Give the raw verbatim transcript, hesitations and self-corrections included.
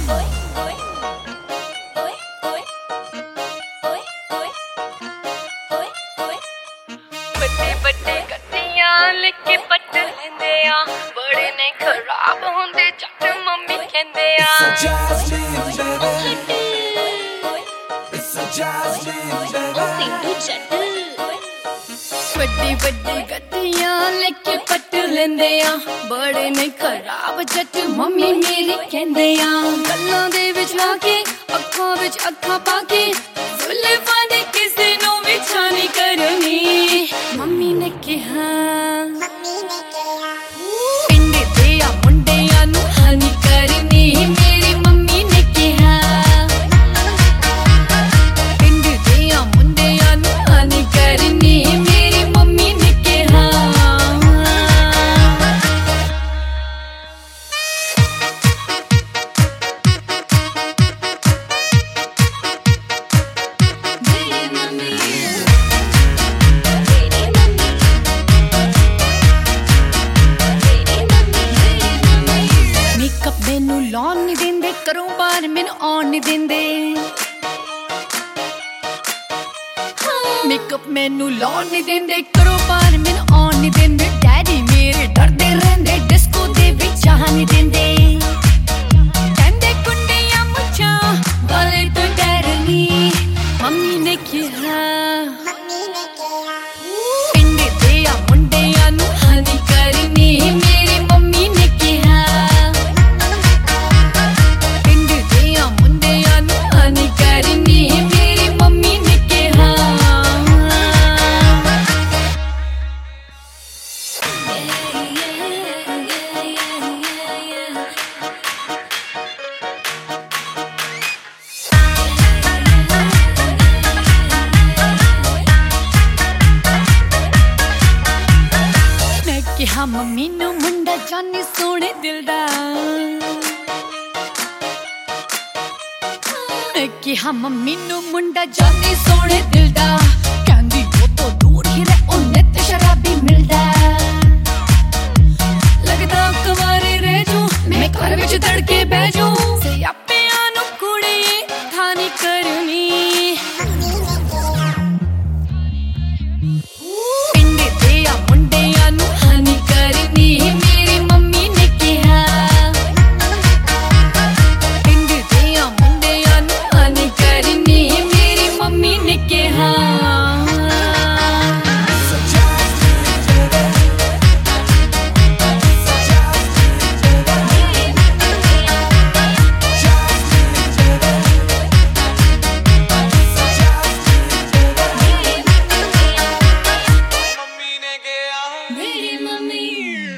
बड़े बड़े गड्डियां लेके पट लेंदे आ बड़े ने खराब होंदे जट मम्मी कहंदे आ बड़ी बड़ी गड्डियां लेके पट लेंदे आ बड़े ने खराब जट मम्मी मेरी कहंदे आ गल्लां दे विच आके अखां विच अखां पाके जुल्फां दे किसे नूं विछा नहीं करनी मम्मी ने कहा पिंड दे आ मुंडियां नूं हानी करनी मेरी मम्मी ने कहा पिंड दे आ मुंडियां नूं हानी करनी मेरी मम्मी ने कहा मैनू लॉन नहीं देंदे करो बार मैनू ऑन नहीं देंदे मेकअप मैनू लॉन नहीं देंदे करो बार मैनू ऑन नहीं देंदे डैडी मेरे डरदे रहंदे डिस्को दे विच आ नहीं देंदे कहंदे कुंडियां मुछां वाले तो डरनी मम्मी ने कहा पिंड दे आ मुंडियां नूं हानी करनी मेरी मम्मी ने कहा मेरी मम्मी ने कहा मैं कहा मम्मी नू मुंडा जानी सोने दिल दा कि हम मम्मी नू मुंडा जानी सोने दिल दा कहंदी वो तो दूर ही रह उन्हें ते शराबी मिलदा लगदा कुंवारे रह जूं मैं घर विच धड़के बह जूं सियापियां नू कुड़िए थानी करनी पिंड दे आ मुंडियां नू हानी करनी मेरी मम्मी ने कहा पिंड दे आ मुंडियां नू हानी करनी मेरी मम्मी ने कहा मेरी मम्मी